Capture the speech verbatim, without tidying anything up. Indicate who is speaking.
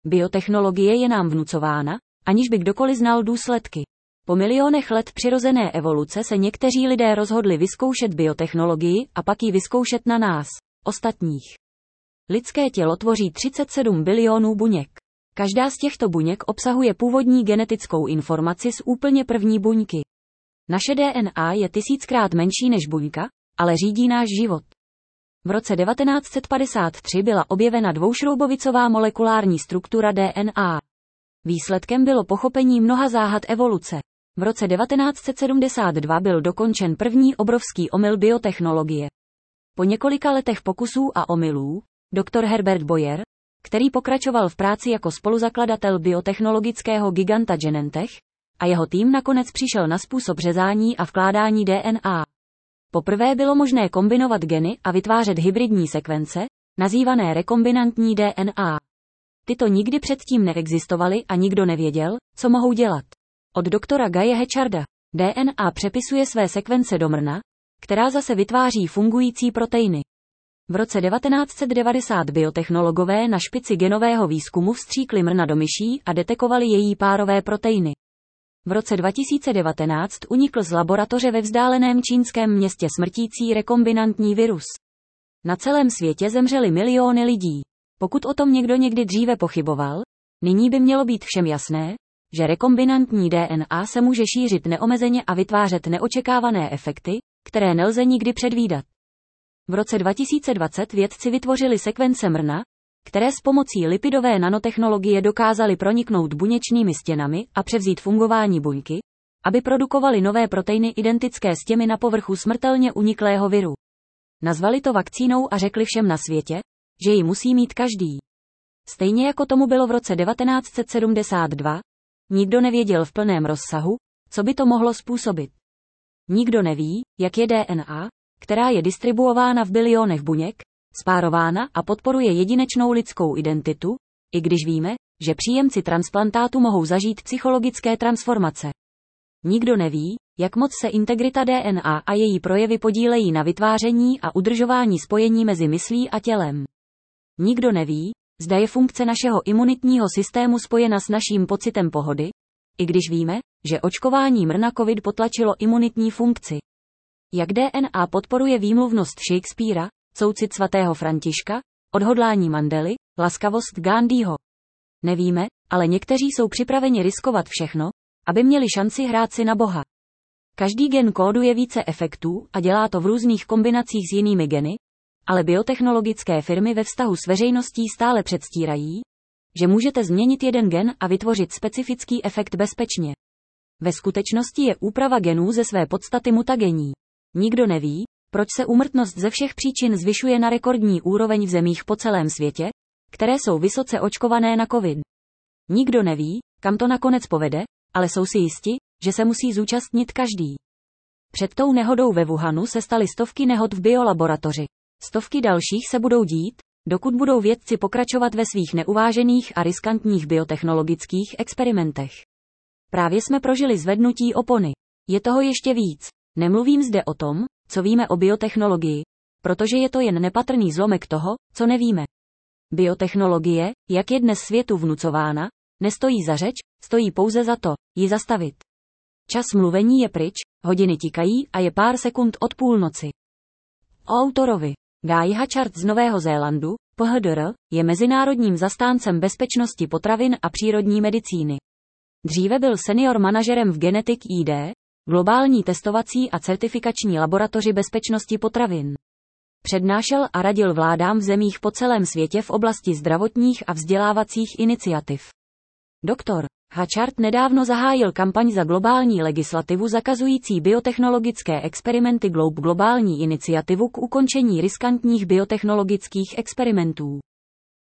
Speaker 1: Biotechnologie je nám vnucována, aniž by kdokoliv znal důsledky. Po milionech let přirozené evoluce se někteří lidé rozhodli vyzkoušet biotechnologii a pak ji vyzkoušet na nás, ostatních. Lidské tělo tvoří třicet sedm bilionů buněk. Každá z těchto buněk obsahuje původní genetickou informaci z úplně první buňky. Naše D N A je tisíckrát menší než buňka, ale řídí náš život. V roce devatenáct set padesát tři byla objevena dvoušroubovicová molekulární struktura D N A. Výsledkem bylo pochopení mnoha záhad evoluce. V roce devatenáct set sedmdesát dva byl dokončen první obrovský omyl biotechnologie. Po několika letech pokusů a omylů, doktor Herbert Boyer, který pokračoval v práci jako spoluzakladatel biotechnologického giganta Genentech, a jeho tým nakonec přišel na způsob řezání a vkládání D N A. Poprvé bylo možné kombinovat geny a vytvářet hybridní sekvence, nazývané rekombinantní D N A. Tyto nikdy předtím neexistovaly a nikdo nevěděl, co mohou dělat. Od doktora Guye Hatcharda D N A přepisuje své sekvence do mrna, která zase vytváří fungující proteiny. V roce devatenáct set devadesát biotechnologové na špici genového výzkumu vstříkli mrna do myší a detekovali její párové proteiny. V roce dva tisíce devatenáct unikl z laboratoře ve vzdáleném čínském městě smrtící rekombinantní virus. Na celém světě zemřely miliony lidí. Pokud o tom někdo někdy dříve pochyboval, nyní by mělo být všem jasné, že rekombinantní D N A se může šířit neomezeně a vytvářet neočekávané efekty, které nelze nikdy předvídat. V roce dva tisíce dvacet vědci vytvořili sekvence mrna, které s pomocí lipidové nanotechnologie dokázaly proniknout buněčnými stěnami a převzít fungování buňky, aby produkovaly nové proteiny identické s těmi na povrchu smrtelně uniklého viru. Nazvali to vakcínou a řekli všem na světě, že ji musí mít každý. Stejně jako tomu bylo v roce devatenáct set sedmdesát dva, nikdo nevěděl v plném rozsahu, co by to mohlo způsobit. Nikdo neví, jak je D N A, která je distribuována v bilionech buněk, spárována a podporuje jedinečnou lidskou identitu, i když víme, že příjemci transplantátu mohou zažít psychologické transformace. Nikdo neví, jak moc se integrita D N A a její projevy podílejí na vytváření a udržování spojení mezi myslí a tělem. Nikdo neví, zda je funkce našeho imunitního systému spojena s naším pocitem pohody, i když víme, že očkování mrna COVID potlačilo imunitní funkci. Jak D N A podporuje výmluvnost Shakespearea, soucit svatého Františka, odhodlání Mandely, laskavost Gandhiho. Nevíme, ale někteří jsou připraveni riskovat všechno, aby měli šanci hrát si na Boha. Každý gen kóduje více efektů a dělá to v různých kombinacích s jinými geny, ale biotechnologické firmy ve vztahu s veřejností stále předstírají, že můžete změnit jeden gen a vytvořit specifický efekt bezpečně. Ve skutečnosti je úprava genů ze své podstaty mutagenní. Nikdo neví, proč se úmrtnost ze všech příčin zvyšuje na rekordní úroveň v zemích po celém světě, které jsou vysoce očkované na COVID. Nikdo neví, kam to nakonec povede, ale jsou si jisti, že se musí zúčastnit každý. Před tou nehodou ve Wuhanu se staly stovky nehod v biolaboratoři. Stovky dalších se budou dít, dokud budou vědci pokračovat ve svých neuvážených a riskantních biotechnologických experimentech. Právě jsme prožili zvednutí opony. Je toho ještě víc. Nemluvím zde o tom, co víme o biotechnologii, protože je to jen nepatrný zlomek toho, co nevíme. Biotechnologie, jak je dnes světu vnucována, nestojí za řeč, stojí pouze za to, ji zastavit. Čas mluvení je pryč, hodiny tikají a je pár sekund od půlnoci. O autorovi. Guy Hatchard z Nového Zélandu, P H D R, je mezinárodním zastáncem bezpečnosti potravin a přírodní medicíny. Dříve byl senior manažerem v Genetic I D, globální testovací a certifikační laboratoři bezpečnosti potravin. Přednášel a radil vládám v zemích po celém světě v oblasti zdravotních a vzdělávacích iniciativ. Doktor Hatchard nedávno zahájil kampaň za globální legislativu zakazující biotechnologické experimenty Globe globální iniciativu k ukončení riskantních biotechnologických experimentů.